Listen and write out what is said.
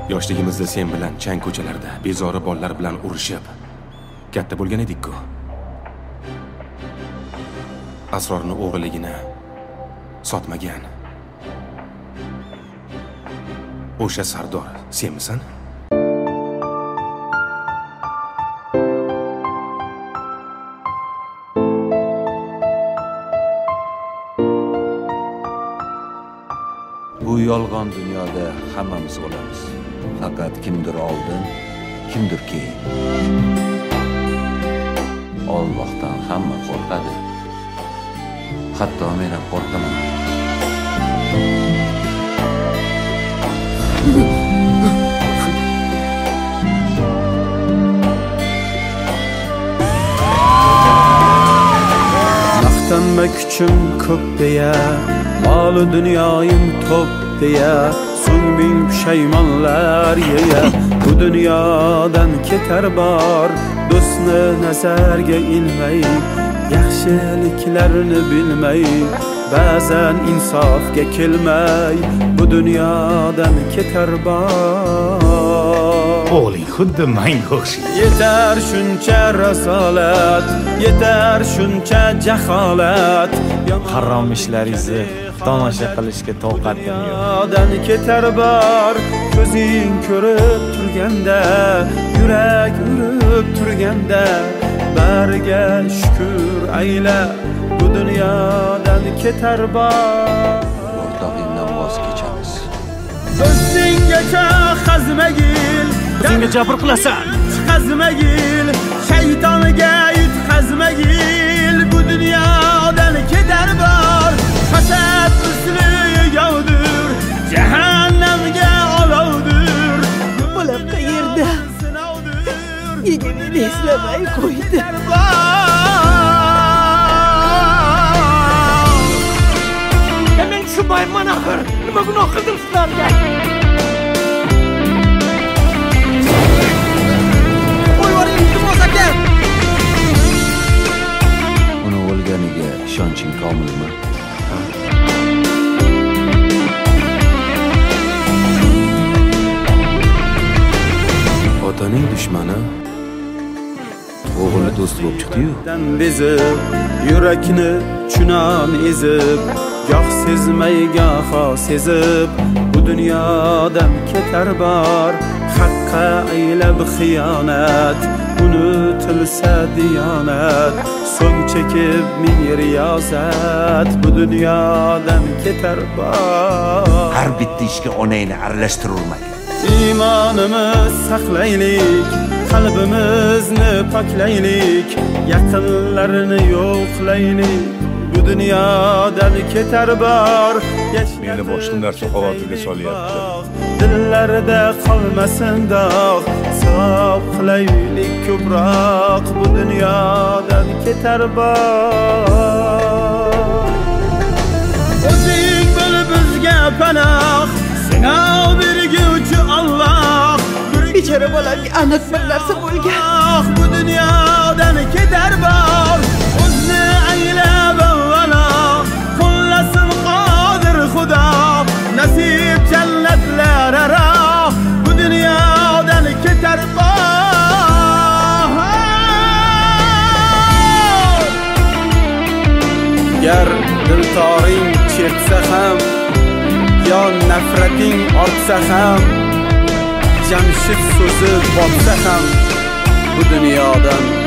Yoshligimizda sen bilan chang ko'chalarda bezori bolalar bilan urushib katta bo'lgan edik-ku. Asrorni o'g'riligini sotmagan o'sha Sardor senmisan? Bu yolg'on dunyoda hammamiz o'lamiz. Faqat kimdir oldin, kimdir keyin. Allohdan hamma qo'rqadi. Hatto men ham qo'rqaman. Maqtanma kuchim ko'p deya, mol-u dunyoyim to'p deya, so'ng ming pushaymonlar yeya. Bu dunyodan ketar bor, do'stni nazarga ilmay, yaxshiliklarni bilmay, ba'zan insofga kelmay, bu dunyodan ketar bor. O'g'ling xuddi menga o'xshaydi. Yetar shuncha rasolat, yetar shuncha jaholat, harom ishlaringizni tomosha qilishga toqatim yo'q. Dunyodan ketar bor, ko'zing ko'rib turganda, yurak urib turganda, bariga shukr ayla, bu dunyodan ketar bor. O'rtog'ingdan voz kechamiz. O'zinggacha xazmagil, Senga jabr qilasan. Xazmagil, shaytonga yutqazmagil, bu dunyodan ketar bor. Hasad misli yovdir, jahannamga olovdir. Bular qayerda? Nega meni eslamay qo'ydi? Men tushunmayman axir. Nima gunoh qildim sizlarga? Uni o'lganiga ishonching komilmi? Otaning dushmani o'g'ilni do'st bo'lib chiqdi-yu. Bezib, yurakni chunon ezib, goh sezmay goho sezib, bu dunyodan ketar bor. Haqqa aylab xiyonat, unutilsa diyonat, so'ng chekib ming riyozat, bu dunyodan ketar bor. Har bitta ishga onangni aralashtirurmang. Iymonimiz saqlaylik, qalbimizni poklaylik, yaqinlarni yo'qlaylik, bu dunyodan ketar bor. Meni boshqa narsa xavotirga solyapti. Dillarda qolmasin dog', savob qilaylik ko'proq, bu dunyodan ketar bor. O'zing bo'l bizga panoh, sinov berguvchi Alloh. Bechora bolamga aniq bir narsa bo'lgan. Bu dunyodan ketar bor. O'zni anglab avvalo, qo'llasin qodir Xudo. Nasib jannatlar aro, bu dunyodan ketar bor. Gar diltoring chertsa ham, yo nafrating ortsa ham, Jamshid so'zi botsa ham, bu dunyodan